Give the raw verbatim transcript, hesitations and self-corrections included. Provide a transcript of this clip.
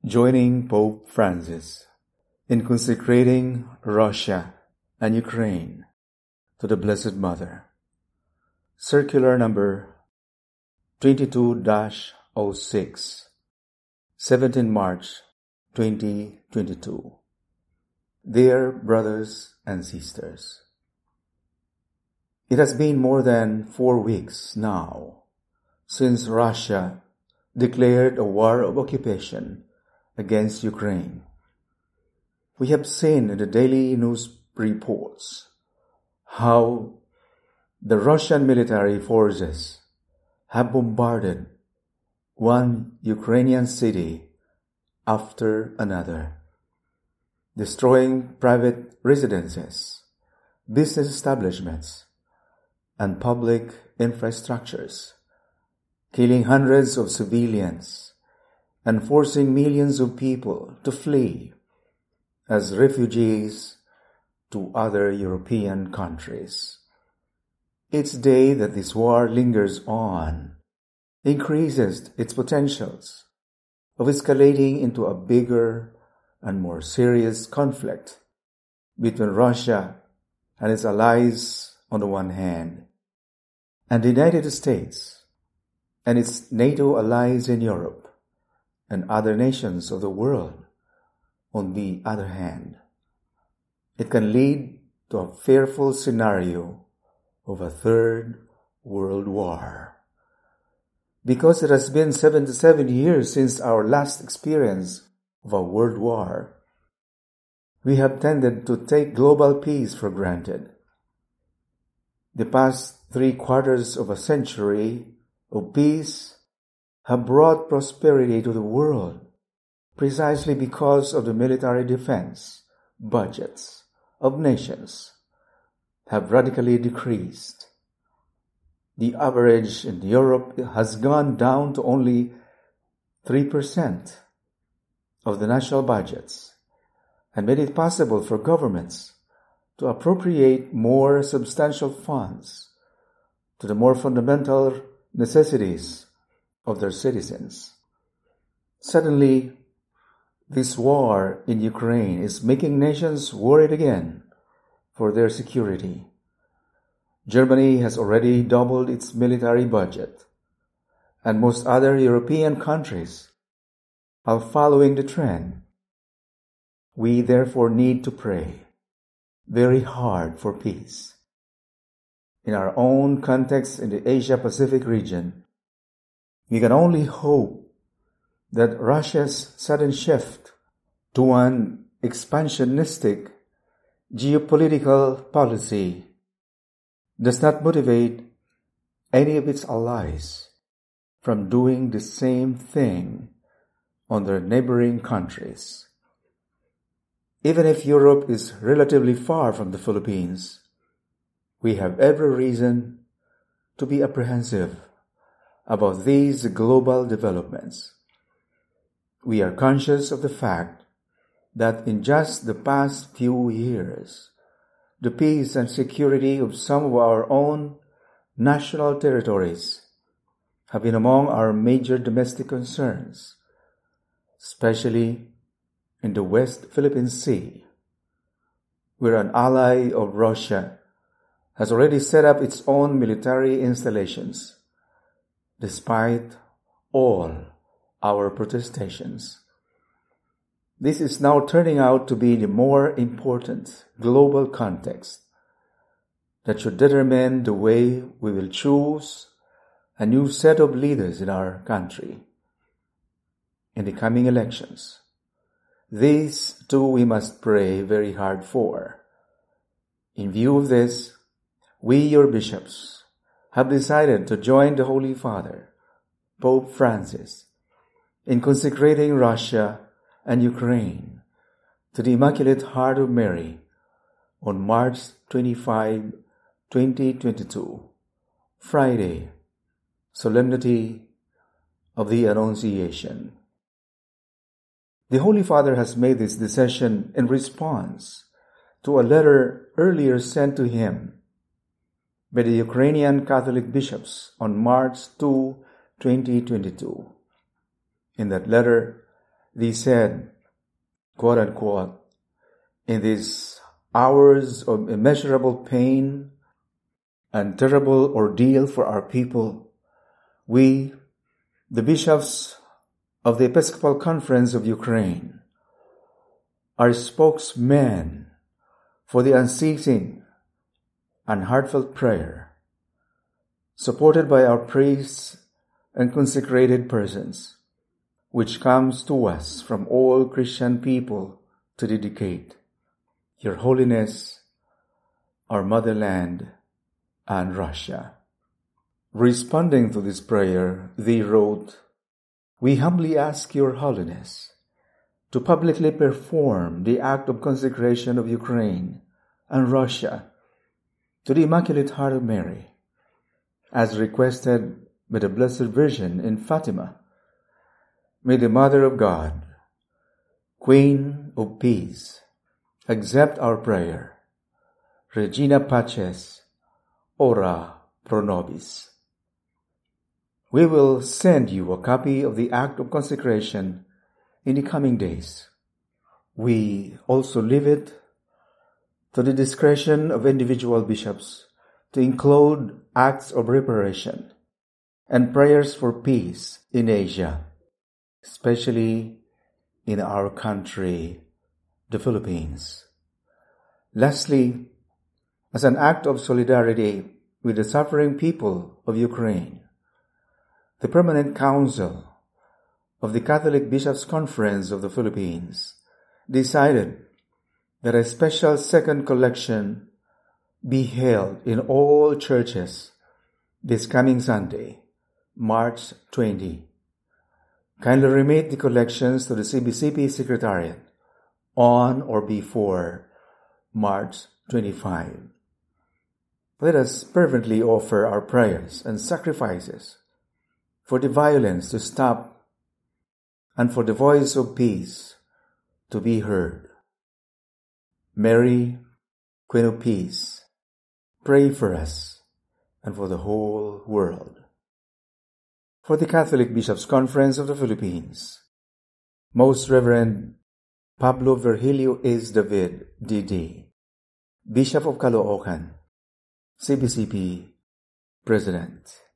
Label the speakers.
Speaker 1: joining Pope Francis in consecrating Russia and Ukraine to the Blessed Mother. Circular number twenty-two dash oh six, seventeenth March twenty twenty-two. Dear brothers and sisters, it has been more than four weeks now since Russia declared a war of occupation against Ukraine. We have seen in the daily news reports how the Russian military forces have bombarded one Ukrainian city after another, destroying private residences, business establishments, and public infrastructures, killing hundreds of civilians and forcing millions of people to flee as refugees to other European countries. Each day that this war lingers on increases its potentials of escalating into a bigger and more serious conflict between Russia and its allies on the one hand, and the United States and its NATO allies in Europe and other nations of the world on the other hand. It can lead to a fearful scenario of a third world war. Because it has been seventy-seven years since our last experience of a world war, we have tended to take global peace for granted. The past three quarters of a century of peace have brought prosperity to the world precisely because of the military defense budgets of nations have radically decreased. The average in Europe has gone down to only three percent of the national budgets and made it possible for governments to appropriate more substantial funds to the more fundamental necessities of their citizens. Suddenly, this war in Ukraine is making nations worried again for their security. Germany has already doubled its military budget, and most other European countries are following the trend. We therefore need to pray very hard for peace. In our own context in the Asia-Pacific region, we can only hope that Russia's sudden shift to an expansionistic geopolitical policy does not motivate any of its allies from doing the same thing on their neighboring countries. Even if Europe is relatively far from the Philippines, we have every reason to be apprehensive about these global developments. We are conscious of the fact that in just the past few years, the peace and security of some of our own national territories have been among our major domestic concerns, especially in the West Philippine Sea, where an ally of Russia has already set up its own military installations, despite all our protestations. This is now turning out to be the more important global context that should determine the way we will choose a new set of leaders in our country in the coming elections. These too we must pray very hard for. In view of this, we, your bishops, have decided to join the Holy Father, Pope Francis, in consecrating Russia and Ukraine to the Immaculate Heart of Mary on March twenty-fifth, twenty twenty-two, Friday, Solemnity of the Annunciation. The Holy Father has made this decision in response to a letter earlier sent to him by the Ukrainian Catholic bishops on March second, twenty twenty-two. In that letter, They said, quote unquote, in these hours of immeasurable pain and terrible ordeal for our people, we, the bishops of the Episcopal Conference of Ukraine, are spokesmen for the unceasing and heartfelt prayer, supported by our priests and consecrated persons, which comes to us from all Christian people to dedicate Your Holiness, our motherland, and Russia. Responding to this prayer, they wrote, "We humbly ask Your Holiness to publicly perform the act of consecration of Ukraine and Russia to the Immaculate Heart of Mary, as requested by the Blessed Virgin in Fatima. May the Mother of God, Queen of Peace, accept our prayer. Regina Paces, ora pro nobis." We will send you a copy of the act of consecration in the coming days. We also leave it to the discretion of individual bishops to include acts of reparation and prayers for peace in Asia, especially in our country, the Philippines. Lastly, as an act of solidarity with the suffering people of Ukraine, the Permanent Council of the Catholic Bishops' Conference of the Philippines decided that a special second collection be held in all churches this coming Sunday, March twentieth. Kindly remit the collections to the C B C P Secretariat on or before March twenty-fifth. Let us fervently offer our prayers and sacrifices for the violence to stop and for the voice of peace to be heard. Mary, Queen of Peace, pray for us and for the whole world. For the Catholic Bishops' Conference of the Philippines, Most Reverend Pablo Virgilio Ace David, D D, Bishop of Caloocan, C B C P President.